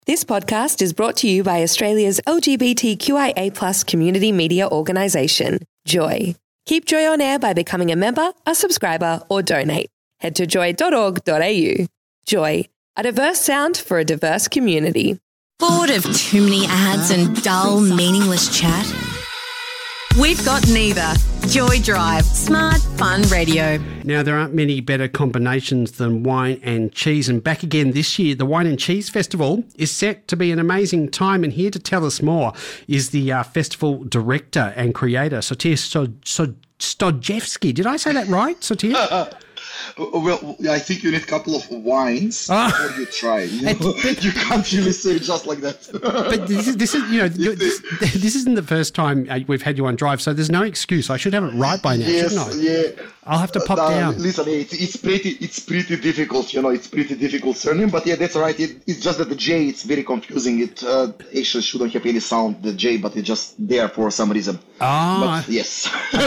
This podcast is brought to you by Australia's LGBTQIA+ community media organisation, Joy. Keep Joy on air by becoming a member, a subscriber, or donate. Head to joy.org.au. Joy, a diverse sound for a diverse community. Bored of too many ads and dull, meaningless chat? We've got neither. Joy Drive. Smart, fun radio. Now, there aren't many better combinations than wine and cheese. And back again this year, the Wine and Cheese Festival is set to be an amazing time. And here to tell us more is the festival director and creator, Sotir Stojevski. Did I say that right, Sotir? Well, I think you need a couple of wines before you try. You can't really say it just like that. But this isn't the first time we've had you on Drive, so there's no excuse. I should have it right by now, shouldn't I? Yeah. I'll have to pop down. Listen, it's pretty difficult. It's pretty difficult surname, but yeah, that's right. It's just that the J, it's very confusing. It actually shouldn't have any sound, the J, but it's just there for some reason. But yes.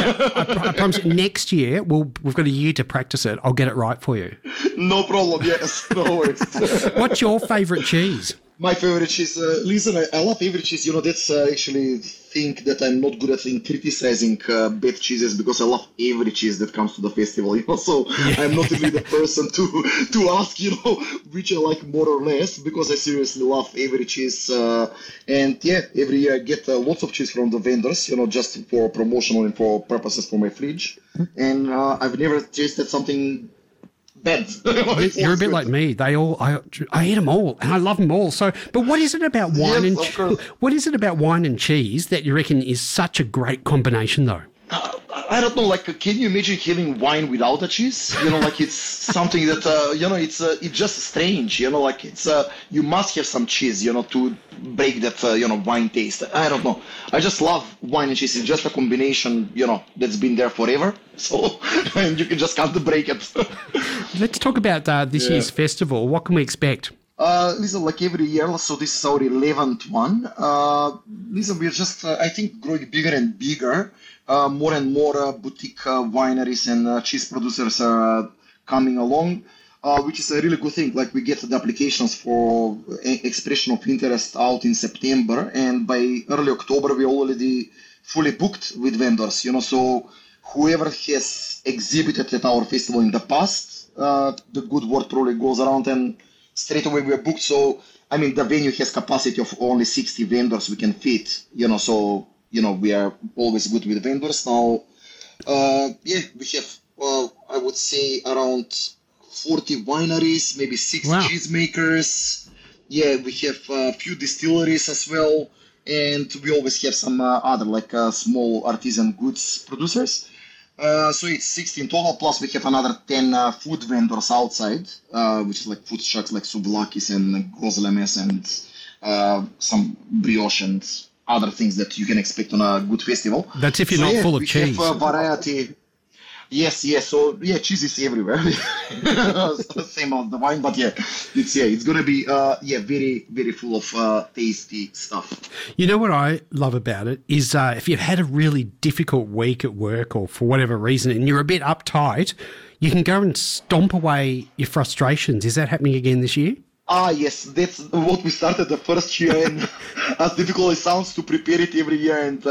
I promise next year we've got a year to practice it. I'll get it right for you. No problem. Yes, no worries. What's your favourite cheese? My favorite cheese, listen, I love favorite cheese. That's actually think that I'm not good at criticizing bad cheeses because I love every cheese that comes to the festival. So I'm not really the person to ask, which I like more or less because I seriously love every cheese. And yeah, every year I get lots of cheese from the vendors, just for promotional and for purposes for my fridge. And I've never tasted something bad. You're a bit like me. I eat them all, and I love them all. So, but what is it about wine what is it about wine and cheese that you reckon is such a great combination, though? I don't know. Can you imagine having wine without a cheese? It's something that it's just strange. It's you must have some cheese, to break that wine taste. I don't know. I just love wine and cheese. It's just a combination, that's been there forever. So and you just can't break it. Let's talk about this year's festival. What can we expect? Listen, like every year, so this is our 11th one. Listen, we're just, I think, growing bigger and bigger. More and more boutique wineries and cheese producers are coming along, which is a really good thing. We get the applications for expression of interest out in September, and by early October, we're already fully booked with vendors, So whoever has exhibited at our festival in the past, the good word probably goes around and straight away we're booked. So, the venue has capacity of only 60 vendors we can fit, so... we are always good with vendors now. We have, I would say, around 40 wineries, maybe 6 cheesemakers. Yeah, we have a few distilleries as well. And we always have some other, small artisan goods producers. So it's 16 total, plus we have another 10 food vendors outside, which is food trucks like Souvlakis and Gozlemes and some brioche and other things that you can expect on a good festival. That's if you're not full of cheese. We have variety. Yes. So cheese is everywhere. Same as the wine, but it's gonna be very, very full of tasty stuff. You know what I love about it is if you've had a really difficult week at work or for whatever reason and you're a bit uptight, you can go and stomp away your frustrations. Is that happening again this year? Yes, that's what we started the first year, and as difficult as it sounds to prepare it every year, and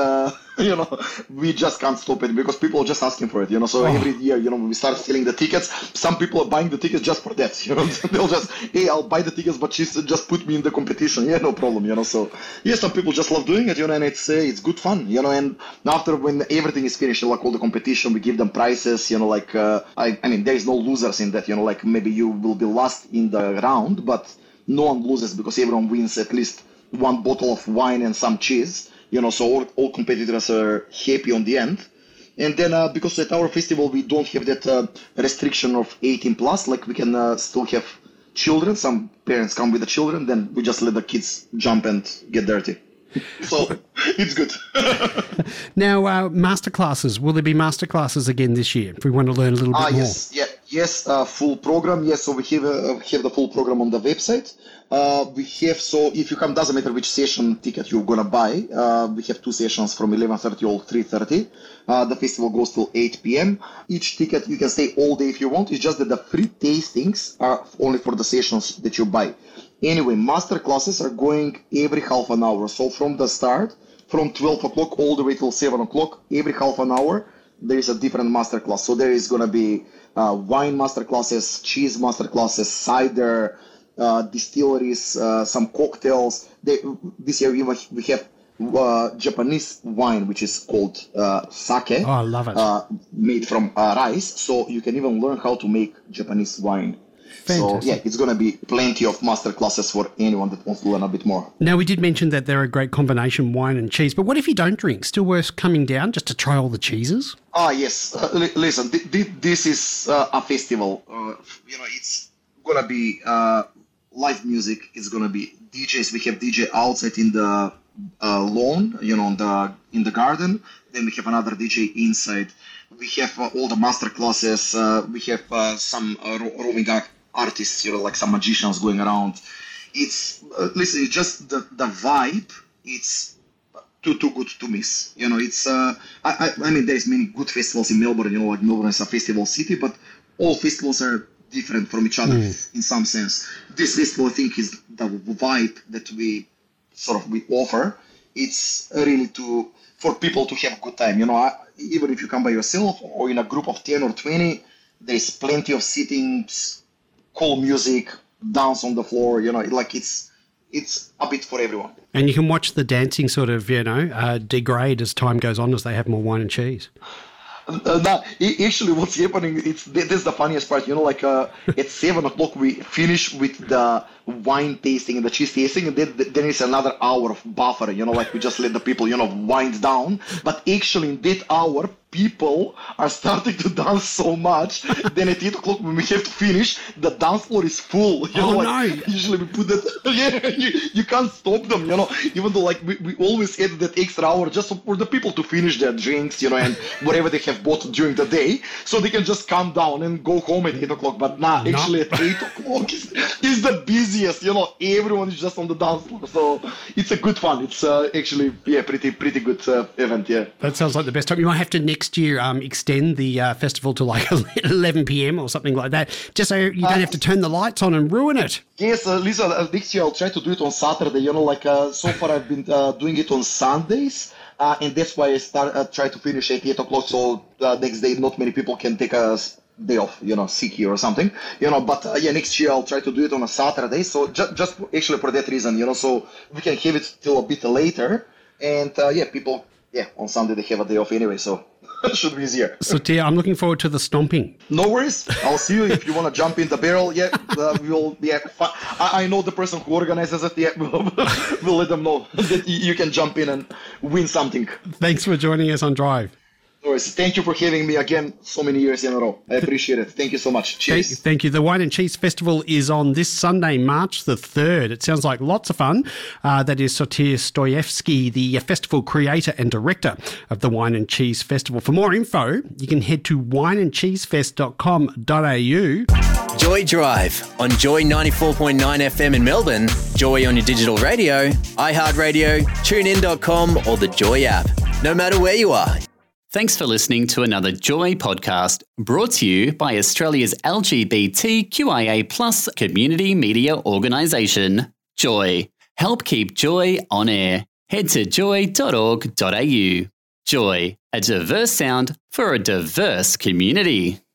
we just can't stop it because people are just asking for it, so every year, we start selling the tickets. Some people are buying the tickets just for that, they'll just, hey, I'll buy the tickets, but just put me in the competition. Yeah, no problem, so some people just love doing it, and it's good fun, and after when everything is finished, all the competition, we give them prizes, there is no losers in that, maybe you will be last in the round, but no one loses because everyone wins at least one bottle of wine and some cheese, so all competitors are happy on the end. And then because at our festival we don't have that restriction of 18 plus, we can still have children. Some parents come with the children, then we just let the kids jump and get dirty. So it's good. Now, masterclasses. Will there be masterclasses again this year if we want to learn a little bit more? Yes, full program. Yes, so we have the full program on the website. We have, so if you come, doesn't matter which session ticket you're going to buy. We have 2 sessions from 11:30 or 3:30. The festival goes till 8 p.m. Each ticket, you can stay all day if you want. It's just that the free tastings are only for the sessions that you buy. Anyway, master classes are going every half an hour. So from the start, from 12 o'clock all the way till 7 o'clock, every half an hour, there is a different master class. So there is going to be wine master classes, cheese master classes, cider, distilleries, some cocktails. This year we have Japanese wine, which is called sake. Oh, I love it. Made from rice. So you can even learn how to make Japanese wine. Fantastic. So, yeah, it's going to be plenty of master classes for anyone that wants to learn a bit more. Now, we did mention that they're a great combination, wine and cheese, but what if you don't drink? Still worth coming down just to try all the cheeses? Yes. Listen, this is a festival. It's going to be live music. It's going to be DJs. We have DJ outside in the lawn, in the garden. Then we have another DJ inside. We have all the master classes. We have some roaming artists, like some magicians going around. It's listen, it's just the vibe. It's too good to miss. It's I mean, there's many good festivals in Melbourne. Like Melbourne is a festival city, but all festivals are different from each other in some sense. This festival, I think, is the vibe that we offer. It's really for people to have a good time. Even if you come by yourself or in a group of 10 or 20, there's plenty of sittings, cool music, dance on the floor. It's a bit for everyone. And you can watch the dancing sort of, degrade as time goes on as they have more wine and cheese. Actually, what's happening, this is the funniest part. At 7 o'clock, we finish with the wine tasting and the cheese tasting, and then it's another hour of buffer. We just let the people, wind down. But actually, in that hour, people are starting to dance so much. Then at 8 o'clock, when we have to finish, the dance floor is full. No. Usually we put that. You can't stop them. Even though we always add that extra hour just for the people to finish their drinks, and whatever they have bought during the day, so they can just calm down and go home at 8 o'clock. But actually at 8 o'clock is the busiest. Everyone is just on the dance floor. So it's a good fun. It's actually pretty good event. Yeah. That sounds like the best time. You might have to next year extend the festival to 11 p.m. or something like that, just so you don't have to turn the lights on and ruin it. Yes, Lisa, next year I'll try to do it on Saturday. So far I've been doing it on Sundays. And that's why I try to finish at 8 o'clock, so next day not many people can take a day off, sick here or something, but next year I'll try to do it on a Saturday, so just actually for that reason, so we can have it till a bit later, and people, on Sunday they have a day off anyway, so it should be easier. So Tia, I'm looking forward to the stomping. No worries, I'll see you if you want to jump in the barrel. We'll I know the person who organizes it. We'll let them know that you can jump in and win something. Thanks for joining us on Drive. No worries. Thank you for having me again so many years in a row. I appreciate it. Thank you so much. Cheers. Thank you. The Wine and Cheese Festival is on this Sunday, March the 3rd. It sounds like lots of fun. That is Sotir Stoyevsky, the festival creator and director of the Wine and Cheese Festival. For more info, you can head to wineandcheesefest.com.au. Joy Drive on Joy 94.9 FM in Melbourne, Joy on your digital radio, iHeartRadio, TuneIn.com or the Joy app. No matter where you are. Thanks for listening to another Joy podcast brought to you by Australia's LGBTQIA+ community media organisation, Joy. Help keep Joy on air. Head to joy.org.au. Joy, a diverse sound for a diverse community.